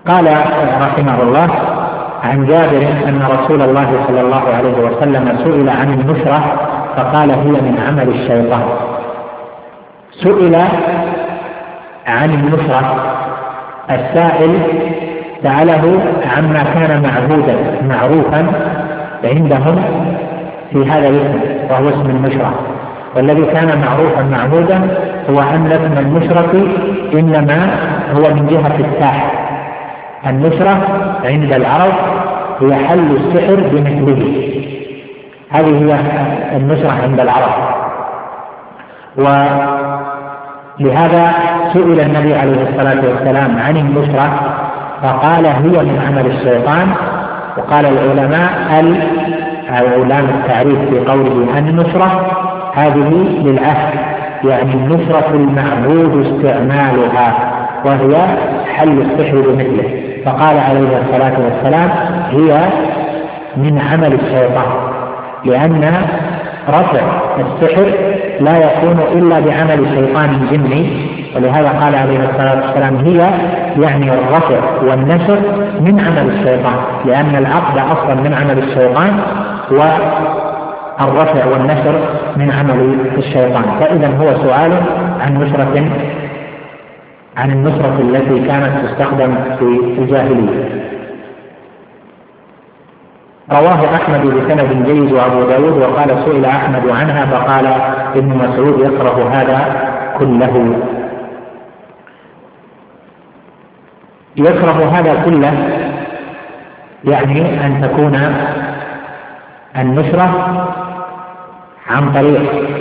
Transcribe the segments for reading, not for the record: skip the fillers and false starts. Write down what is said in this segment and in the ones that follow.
قال رحمه الله: عن جابر أن رسول الله صلى الله عليه وسلم سئل عن النشرة فقال: هي من عمل الشيطان. سئل عن النشرة، السائل سأله عما كان معروفا عندهم في هذا الاسم وهو اسم النشرة، والذي كان معروفا معهودا هو أن اسم النشرة إنما هو من جهة الساحر. النشرة عند العرب هي حل السحر بمثله، هذه هي النشرة عند العرب. ولهذا سئل النبي عليه الصلاة والسلام عن النشرة فقال: هي من عمل الشيطان. وقال العلماء علام التعريف في قوله النشرة هذه للعهد، يعني النشرة المعهود استعمالها، وهي حل السحر بمثله. فقال عليه الصلاة والسلام: هي من عمل الشيطان، لأن رفع السحر لا يكون إلا بعمل شيطان جني، ولهذا قال عليه الصلاة والسلام: هي يعني الرفع والنشر من عمل الشيطان، لأن العقد أصلا من عمل الشيطان والرفع والنشر من عمل الشيطان. فإذا هو سؤال عن النشرة التي كانت تستخدم في الجاهلية. رواه أحمد بسند جيد وأبو داود، وقال: سئل أحمد عنها فقال: ابن مسعود يكره هذا كله. يكره هذا كله يعني أن تكون النشرة عن طريق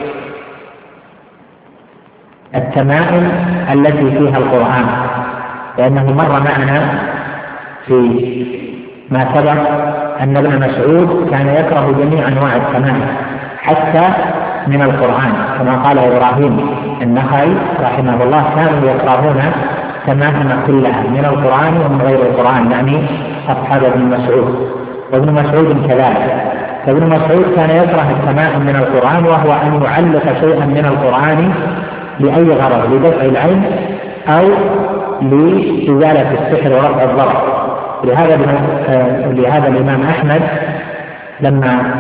التمائم التي فيها القرآن، لأنه مر معنا في ما سبق أن ابن مسعود كان يكره جميع أنواع التمائم حتى من القرآن، كما قال إبراهيم النخعي رحمه الله: كانوا يكرهون تمائم كلها من القرآن ومن غير القرآن، يعني أصحاب ابن مسعود. وابن مسعود كذلك، فابن مسعود كان يكره التمائم من القرآن، وهو أن يعلق شيئا من القرآن لأي غرض، لدفع العين أو لإزالة السحر ورفع الضرر. لهذا الإمام أحمد لما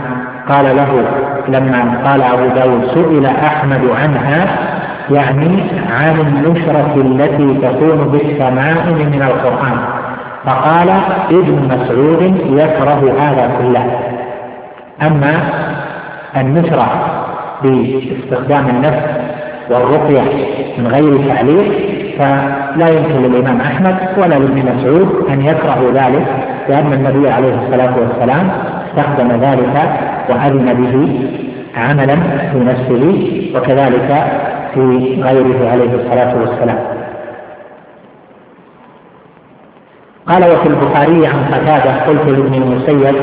قال أبو داود: سئل أحمد عنها، يعني عن النشرة التي تكون بالتمائم من القرآن، فقال: ابن مسعود يكره هذا كله. أما النشرة باستخدام النفس والرقية من غير تعليق فلا يمكن للإمام أحمد ولا لابن مسعود أن يكرهوا ذلك، لأن النبي عليه الصلاة والسلام استخدم ذلك وأذن به عملا في نفسه، وكذلك في غيره عليه الصلاة والسلام. قال: وفي البخاري عن قتادة: قلت لابن المسيب: